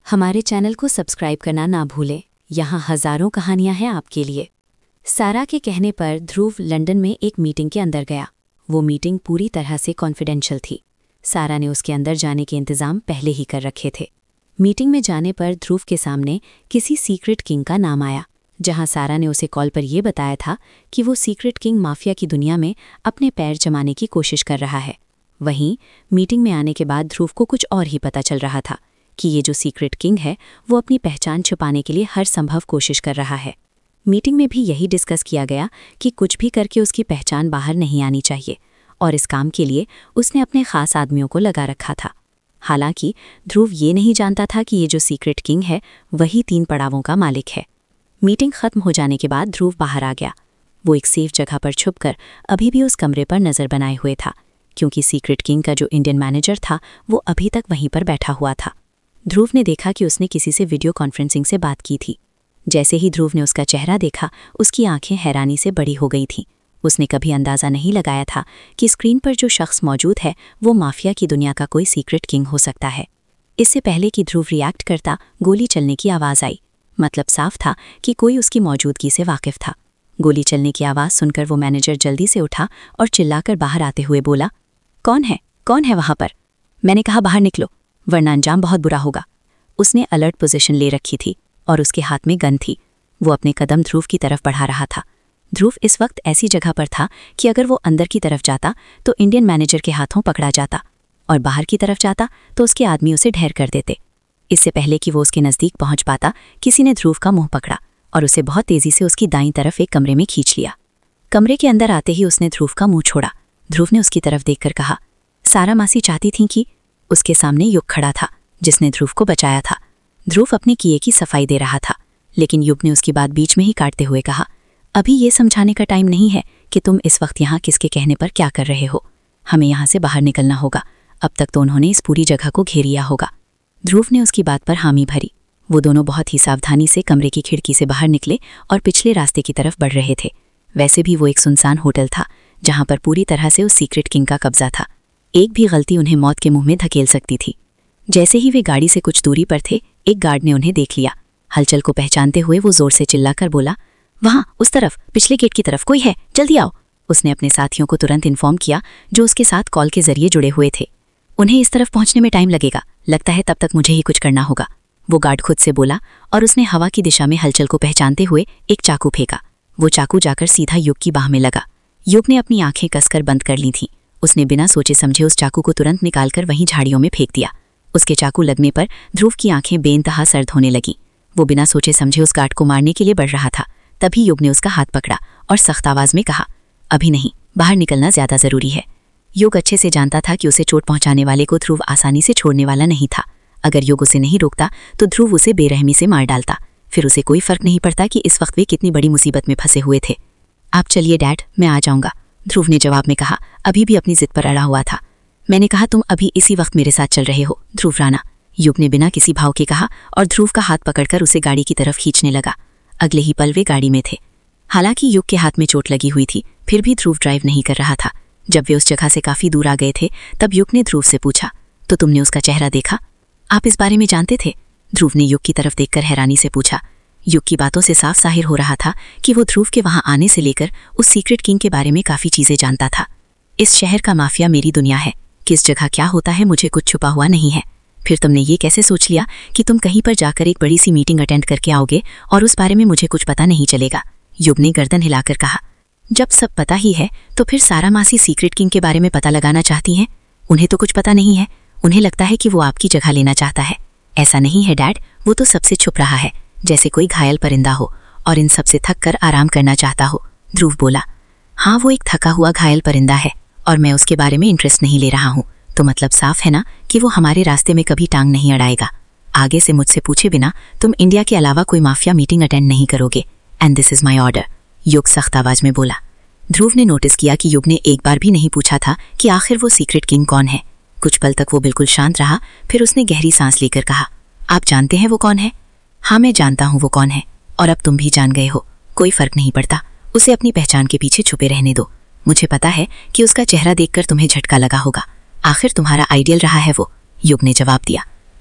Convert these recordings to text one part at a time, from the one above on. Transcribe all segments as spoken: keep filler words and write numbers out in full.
हमारे चैनल को सब्सक्राइब करना ना भूलें। यहाँ हजारों कहानियां हैं आपके लिए। सारा के कहने पर ध्रुव लंदन में एक मीटिंग के अंदर गया। वो मीटिंग पूरी तरह से कॉन्फिडेंशियल थी। सारा ने उसके अंदर जाने के इंतजाम पहले ही कर रखे थे। मीटिंग में जाने पर ध्रुव के सामने किसी सीक्रेट किंग का नाम आया, जहां सारा ने उसे कॉल पर यह बताया था कि वो सीक्रेट किंग माफिया की दुनिया में अपने पैर जमाने की कोशिश कर रहा है। वहीं मीटिंग में आने के बाद ध्रुव को कुछ और ही पता चल रहा था कि ये जो सीक्रेट किंग है वो अपनी पहचान छुपाने के लिए हर संभव कोशिश कर रहा है। मीटिंग में भी यही डिस्कस किया गया कि कुछ भी करके उसकी पहचान बाहर नहीं आनी चाहिए, और इस काम के लिए उसने अपने खास आदमियों को लगा रखा था। हालांकि ध्रुव ये नहीं जानता था कि ये जो सीक्रेट किंग है वही तीन पड़ावों का मालिक है। मीटिंग खत्म हो जाने के बाद ध्रुव बाहर आ गया। वो एक सेफ जगह पर छुपकर अभी भी उस कमरे पर नजर बनाए हुए था, क्योंकि सीक्रेट किंग का जो इंडियन मैनेजर था वो अभी तक वहीं पर बैठा हुआ था। ध्रुव ने देखा कि उसने किसी से वीडियो कॉन्फ्रेंसिंग से बात की थी। जैसे ही ध्रुव ने उसका चेहरा देखा, उसकी आंखें हैरानी से बड़ी हो गई थीं। उसने कभी अंदाज़ा नहीं लगाया था कि स्क्रीन पर जो शख्स मौजूद है वो माफिया की दुनिया का कोई सीक्रेट किंग हो सकता है। इससे पहले कि ध्रुव रिएक्ट करता, गोली चलने की आवाज़ आई। मतलब साफ था कि कोई उसकी मौजूदगी से वाकिफ था। गोली चलने की आवाज़ सुनकर वो मैनेजर जल्दी से उठा और चिल्लाकर बाहर आते हुए बोला, कौन है कौन है वहाँ पर? मैंने कहा बाहर निकलो, वरना अंजाम बहुत बुरा होगा। उसने अलर्ट पोजीशन ले रखी थी और उसके हाथ में गन थी। वो अपने कदम ध्रुव की तरफ बढ़ा रहा था। ध्रुव इस वक्त ऐसी जगह पर था कि अगर वो अंदर की तरफ जाता तो इंडियन मैनेजर के हाथों पकड़ा जाता, और बाहर की तरफ जाता तो उसके आदमी उसे ढेर कर देते। इससे पहले कि वो उसके नज़दीक पहुंच पाता, किसी ने ध्रुव का मुंह पकड़ा और उसे बहुत तेजी से उसकी दाईं तरफ एक कमरे में खींच लिया। कमरे के अंदर आते ही उसने ध्रुव का मुंह छोड़ा। ध्रुव ने उसकी तरफ देखकर कहा, सारा मासी चाहती थी कि। उसके सामने युग खड़ा था जिसने ध्रुव को बचाया था। ध्रुव अपने किए की सफाई दे रहा था, लेकिन युग ने उसकी बात बीच में ही काटते हुए कहा, अभी ये समझाने का टाइम नहीं है कि तुम इस वक्त यहाँ किसके कहने पर क्या कर रहे हो। हमें यहाँ से बाहर निकलना होगा। अब तक तो उन्होंने इस पूरी जगह को घेर लिया होगा। ध्रुव ने उसकी बात पर हामी भरी। वो दोनों बहुत ही सावधानी से कमरे की खिड़की से बाहर निकले और पिछले रास्ते की तरफ बढ़ रहे थे। वैसे भी वो एक सुनसान होटल था जहाँ पर पूरी तरह से उस सीक्रेट किंग का कब्जा था। एक भी गलती उन्हें मौत के मुंह में धकेल सकती थी। जैसे ही वे गाड़ी से कुछ दूरी पर थे, एक गार्ड ने उन्हें देख लिया। हलचल को पहचानते हुए वो जोर से चिल्लाकर बोला, वहां उस तरफ पिछले गेट की तरफ कोई है, जल्दी आओ। उसने अपने साथियों को तुरंत इन्फॉर्म किया जो उसके साथ कॉल के जरिए जुड़े हुए थे। उन्हें इस तरफ पहुंचने में टाइम लगेगा, लगता है तब तक मुझे ही कुछ करना होगा, वो गार्ड खुद से बोला, और उसने हवा की दिशा में हलचल को पहचानते हुए एक चाकू फेंका। वो चाकू जाकर सीधा युग की बाह में लगा। युग ने अपनी आंखें कसकर बंद कर ली थीं। उसने बिना सोचे समझे उस चाकू को तुरंत निकालकर वहीं झाड़ियों में फेंक दिया। उसके चाकू लगने पर ध्रुव की आंखें बेइंतहा सर्द होने लगीं। वो बिना सोचे समझे उस गार्ड को मारने के लिए बढ़ रहा था। तभी युग ने उसका हाथ पकड़ा और सख्त आवाज में कहा, अभी नहीं, बाहर निकलना ज्यादा जरूरी है। युग अच्छे से जानता था कि उसे चोट पहुंचाने वाले को ध्रुव आसानी से छोड़ने वाला नहीं था। अगर युग उसे नहीं रोकता तो ध्रुव उसे बेरहमी से मार डालता। फिर उसे कोई फर्क नहीं पड़ता कि इस वक्त वे कितनी बड़ी मुसीबत में फंसे हुए थे। आप चलिए डैड, मैं आ जाऊंगा, ध्रुव ने जवाब में कहा, अभी भी अपनी जिद पर अड़ा हुआ था। मैंने कहा तुम अभी इसी वक्त मेरे साथ चल रहे हो, ध्रुव राणा, युग ने बिना किसी भाव के कहा और ध्रुव का हाथ पकड़कर उसे गाड़ी की तरफ खींचने लगा। अगले ही पल वे गाड़ी में थे। हालांकि युग के हाथ में चोट लगी हुई थी, फिर भी ध्रुव ड्राइव नहीं कर रहा था। जब वे उस जगह से काफी दूर आ गए थे, तब युग ने ध्रुव से पूछा, तो तुमने उसका चेहरा देखा? आप इस बारे में जानते थे? ध्रुव ने युग की तरफ देखकर हैरानी से पूछा। युग की बातों से साफ जाहिर हो रहा था कि वो ध्रुव के वहां आने से लेकर उस सीक्रेट किंग के बारे में काफी चीजें जानता था। इस शहर का माफिया मेरी दुनिया है, किस जगह क्या होता है मुझे कुछ छुपा हुआ नहीं है। फिर तुमने ये कैसे सोच लिया कि तुम कहीं पर जाकर एक बड़ी सी मीटिंग अटेंड करके आओगे और उस बारे में मुझे कुछ पता नहीं चलेगा? युग ने गर्दन हिलाकर कहा, जब सब पता ही है तो फिर सारा मासी सीक्रेट किंग के बारे में पता लगाना चाहती हैं? उन्हें तो कुछ पता नहीं है। उन्हें लगता है कि वो आपकी जगह लेना चाहता है। ऐसा नहीं है डैड, वो तो सबसे छुप रहा है, जैसे कोई घायल परिंदा हो और इन सबसे थक कर आराम करना चाहता हो, ध्रुव बोला। हाँ, वो एक थका हुआ घायल परिंदा है और मैं उसके बारे में इंटरेस्ट नहीं ले रहा हूँ, तो मतलब साफ है ना कि वो हमारे रास्ते में कभी टांग नहीं अड़ाएगा। आगे से मुझसे पूछे बिना तुम इंडिया के अलावा कोई माफिया मीटिंग अटेंड नहीं करोगे, and this is my order, Yug सख्त आवाज में बोला। ध्रुव ने नोटिस किया कि युग ने एक बार भी नहीं पूछा था कि आखिर वो सीक्रेट किंग कौन है। कुछ पल तक वो बिल्कुल शांत रहा, फिर उसने गहरी सांस लेकर कहा, आप जानते हैं वो कौन है? हाँ, मैं जानता हूँ वो कौन है, और अब तुम भी जान गए हो। कोई फर्क नहीं पड़ता, उसे अपनी पहचान के पीछे छुपे रहने दो। मुझे पता है कि उसका चेहरा देखकर तुम्हें झटका लगा होगा। आखिर तुम्हारा आइडियल रहा है वो, युग ने जवाब दिया।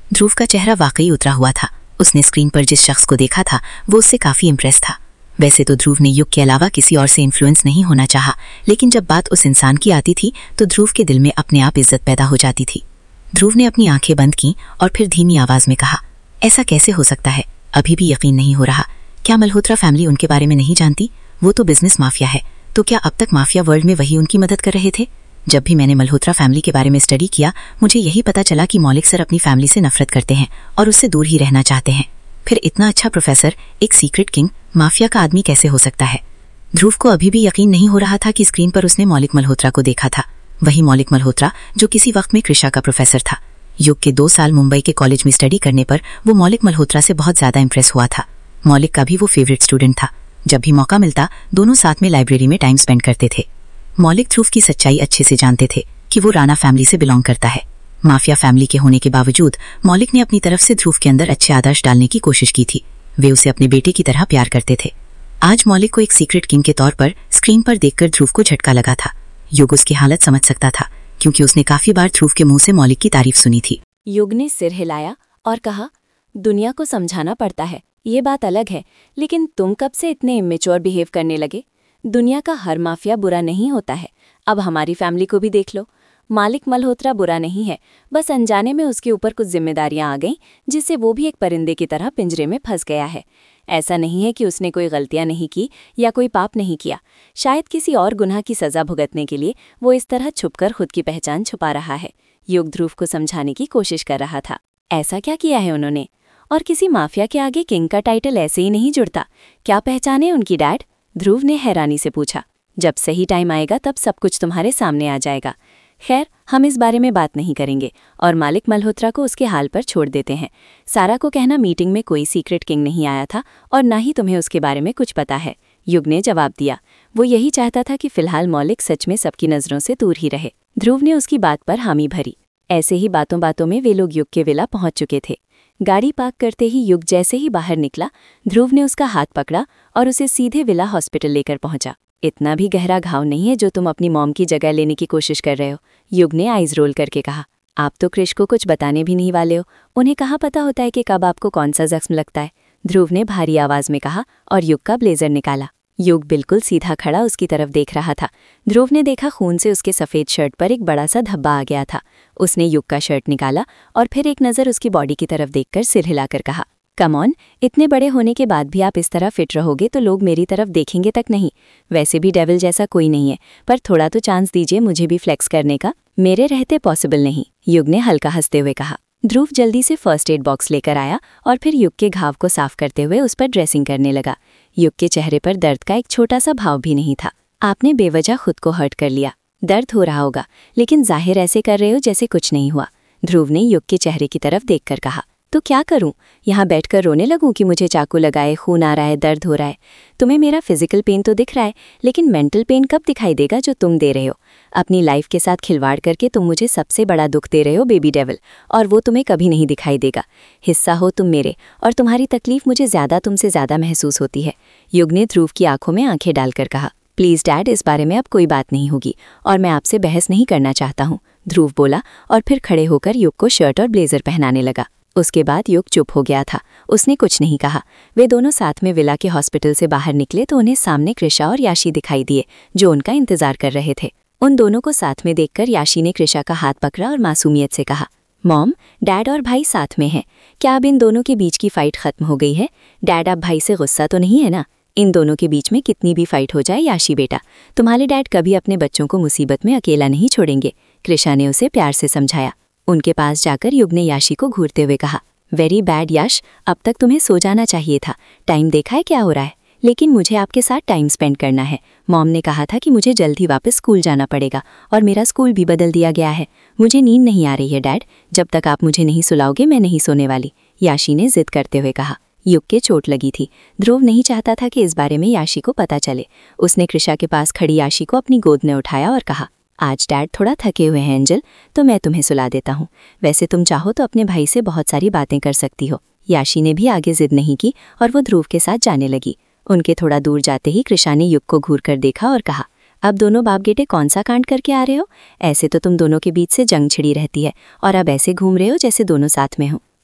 ध्रुव का चेहरा वाकई उतरा हुआ था। उसने स्क्रीन पर जिस शख्स को देखा था वो उससे काफी इम्प्रेस था। वैसे तो ध्रुव ने युग के अलावा किसी और से इन्फ्लुएंस नहीं होना चाहा, लेकिन जब बात उस इंसान की आती थी तो ध्रुव के दिल में अपने आप इज्जत पैदा हो जाती थी। ध्रुव ने अपनी आंखें बंद की और फिर धीमी आवाज में कहा, ऐसा कैसे हो सकता है? अभी भी यकीन नहीं हो रहा। क्या मल्होत्रा फैमिली उनके बारे में नहीं जानती? वो तो बिजनेस माफिया है। तो क्या अब तक माफिया वर्ल्ड में वही उनकी मदद कर रहे थे? जब भी मैंने मल्होत्रा फैमिली के बारे में स्टडी किया, मुझे यही पता चला कि मौलिक सर अपनी फैमिली से नफरत करते हैं और उससे दूर ही रहना चाहते हैं। फिर इतना अच्छा प्रोफेसर, एक सीक्रेट किंग, माफिया का आदमी कैसे हो सकता है? ध्रुव को अभी भी यकीन नहीं हो रहा था कि स्क्रीन पर उसने मौलिक मल्होत्रा को देखा था। वही मौलिक मल्होत्रा जो किसी वक्त में कृषा का प्रोफेसर था। युग के दो साल मुंबई के कॉलेज में स्टडी करने पर वो मौलिक मल्होत्रा से बहुत ज्यादा इंप्रेस हुआ था। मौलिक का भी वो फेवरेट स्टूडेंट था। जब भी मौका मिलता दोनों साथ में लाइब्रेरी में टाइम स्पेंड करते थे। मौलिक ध्रुव की सच्चाई अच्छे से जानते थे कि वो राणा फैमिली से बिलोंग करता है। माफिया फैमिली के होने के बावजूद मौलिक ने अपनी तरफ से ध्रुव के अंदर अच्छे आदर्श डालने की कोशिश की थी। वे उसे अपने बेटे की तरह प्यार करते थे। आज मौलिक को एक सीक्रेट किंग के तौर पर स्क्रीन पर देखकर ध्रुव को झटका लगा था। युग उसकी हालत समझ सकता था, क्योंकि उसने काफी बार ध्रुव के मुंह से मौलिक की तारीफ सुनी थी। युग ने सिर हिलाया और कहा, दुनिया को समझाना पड़ता है, ये बात अलग है, लेकिन तुम कब से इतने इमेच्योर बिहेव करने लगे? दुनिया का हर माफिया बुरा नहीं होता है। अब हमारी फैमिली को भी देख लो। मालिक मल्होत्रा बुरा नहीं है, बस अनजाने में उसके ऊपर कुछ जिम्मेदारियां आ गईं, जिससे वो भी एक परिंदे की तरह पिंजरे में फंस गया है। ऐसा नहीं है कि उसने कोई गलतियां नहीं की या कोई पाप नहीं किया। शायद किसी और गुनाह की सजा भुगतने के लिए वो इस तरह छुपकर खुद की पहचान छुपा रहा है। युग ध्रुव को समझाने की कोशिश कर रहा था। ऐसा क्या किया है उन्होंने? और किसी माफिया के आगे किंग का टाइटल ऐसे ही नहीं जुड़ता। क्या पहचाने उनकी डैड? ध्रुव ने हैरानी से पूछा। जब सही टाइम आएगा तब सब कुछ तुम्हारे सामने आ जाएगा। खैर, हम इस बारे में बात नहीं करेंगे और मालिक मल्होत्रा को उसके हाल पर छोड़ देते हैं। सारा को कहना मीटिंग में कोई सीक्रेट किंग नहीं आया था और ना ही तुम्हें उसके बारे में कुछ पता है। युग ने जवाब दिया। वो यही चाहता था कि फिलहाल मौलिक सच में सबकी नजरों से दूर ही रहे। ध्रुव ने उसकी बात पर हामी भरी। ऐसे ही बातों बातों में वे लोग युग के विला पहुंच चुके थे। गाड़ी पार्क करते ही युग जैसे ही बाहर निकला, ध्रुव ने उसका हाथ पकड़ा और उसे सीधे विला हॉस्पिटल लेकर पहुंचा। इतना भी गहरा घाव नहीं है जो तुम अपनी मॉम की जगह लेने की कोशिश कर रहे हो, युग ने आइज रोल करके कहा। आप तो क्रिश को कुछ बताने भी नहीं वाले हो। उन्हें कहाँ पता होता है कि कब आपको कौन सा जख्म लगता है, ध्रुव ने भारी आवाज में कहा और युग का ब्लेजर निकाला। युग बिल्कुल सीधा खड़ा उसकी तरफ देख रहा था। ध्रुव ने देखा खून से उसके सफ़ेद शर्ट पर एक बड़ा सा धब्बा आ गया था। उसने युग का शर्ट निकाला और फिर एक नज़र उसकी बॉडी की तरफ देखकर सिर हिलाकर कहा, कम ऑन, इतने बड़े होने के बाद भी आप इस तरह फिट रहोगे तो लोग मेरी तरफ देखेंगे तक नहीं। वैसे भी डेविल जैसा कोई नहीं है, पर थोड़ा तो चांस दीजिए मुझे भी फ्लेक्स करने का। मेरे रहते पॉसिबल नहीं, युग ने हल्का हंसते हुए कहा। ध्रुव जल्दी से फर्स्ट एड बॉक्स लेकर आया और फिर युग के घाव को साफ करते हुए उस पर ड्रेसिंग करने लगा। युग के चेहरे पर दर्द का एक छोटा सा भाव भी नहीं था। आपने बेवजह खुद को हर्ट कर लिया। दर्द हो रहा होगा, लेकिन जाहिर ऐसे कर रहे हो जैसे कुछ नहीं हुआ, ध्रुव ने युग के चेहरे की तरफ देखकर कहा। तो क्या करूं? यहाँ बैठकर रोने लगूं कि मुझे चाकू लगाए, खून आ रहा है, दर्द हो रहा है? तुम्हें मेरा फिजिकल पेन तो दिख रहा है, लेकिन मेंटल पेन कब दिखाई देगा जो तुम दे रहे हो? अपनी लाइफ के साथ खिलवाड़ करके तुम मुझे सबसे बड़ा दुख दे रहे हो बेबी डेविल, और वो तुम्हें कभी नहीं दिखाई देगा। हिस्सा हो तुम मेरे, और तुम्हारी तकलीफ मुझे ज्यादा तुमसे ज्यादा महसूस होती है, युग ने ध्रुव की आंखों में आंखें डालकर कहा। प्लीज डैड, इस बारे में अब कोई बात नहीं होगी और मैं आपसे बहस नहीं करना चाहता हूँ, ध्रुव बोला और फिर खड़े होकर युग को शर्ट और ब्लेजर पहनाने लगा। उसके बाद युग चुप हो गया था। उसने कुछ नहीं कहा। वे दोनों साथ में विला के हॉस्पिटल से बाहर निकले तो उन्हें सामने कृषा और याशी दिखाई दिए, जो उनका इंतजार कर रहे थे। उन दोनों को साथ में देखकर याशी ने कृषा का हाथ पकड़ा और मासूमियत से कहा, मॉम, डैड और भाई साथ में हैं। क्या अब इन दोनों के बीच की फाइट खत्म हो गई है? डैड अब भाई से गुस्सा तो नहीं है ना? इन दोनों के बीच में कितनी भी फाइट हो जाए याशी बेटा, तुम्हारे डैड कभी अपने बच्चों को मुसीबत में अकेला नहीं छोड़ेंगे, कृषा ने उसे प्यार से समझाया। उनके पास जाकर युग ने याशी को घूरते हुए कहा, वेरी बैड यश, अब तक तुम्हें सो जाना चाहिए था। टाइम देखा है क्या हो रहा है? लेकिन मुझे आपके साथ टाइम स्पेंड करना है। मॉम ने कहा था कि मुझे जल्द ही वापस स्कूल जाना पड़ेगा और मेरा स्कूल भी बदल दिया गया है। मुझे नींद नहीं आ रही है डैड, जब तक आप मुझे नहीं सुलाओगे मैं नहीं सोने वाली, याशी ने जिद करते हुए कहा। युग के चोट लगी थी। ध्रुव नहीं चाहता था कि इस बारे में याशी को पता चले। उसने कृषा के पास खड़ी याशी को अपनी गोद में उठाया और कहा, आज डैड थोड़ा थके हुए हैं एंजल, तो मैं तुम्हें सुला देता हूँ। वैसे तुम चाहो तो अपने भाई से बहुत सारी बातें कर सकती हो। याशी ने भी आगे जिद नहीं की और वो ध्रुव के साथ जाने लगी। उनके थोड़ा दूर जाते ही कृषा ने युग को घूर कर देखा और कहा, अब दोनों बाप बेटे कौन सा कांड करके आ रहे हो? ऐसे तो तुम दोनों के बीच से जंग छिड़ी रहती है और अब ऐसे घूम रहे हो जैसे दोनों साथ में हो।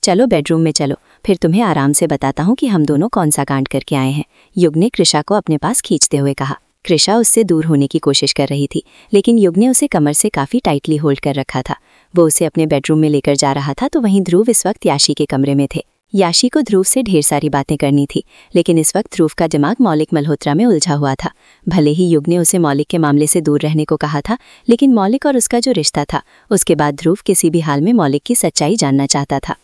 चलो बेडरूम में चलो, फिर तुम्हें आराम से बताता हूँ कि हम दोनों कौन सा कांड करके आए हैं, युग ने कृषा को अपने पास खींचते हुए कहा। कृषा उससे दूर होने की कोशिश कर रही थी, लेकिन युग ने उसे कमर से काफ़ी टाइटली होल्ड कर रखा था। वो उसे अपने बेडरूम में लेकर जा रहा था तो वहीं ध्रुव इस वक्त याशी के कमरे में थे। याशी को ध्रुव से ढेर सारी बातें करनी थी, लेकिन इस वक्त ध्रुव का दिमाग मौलिक मल्होत्रा में उलझा हुआ था। भले ही युग ने उसे मौलिक के मामले से दूर रहने को कहा था, लेकिन मौलिक और उसका जो रिश्ता था, उसके बाद ध्रुव किसी भी हाल में मौलिक की सच्चाई जानना चाहता था।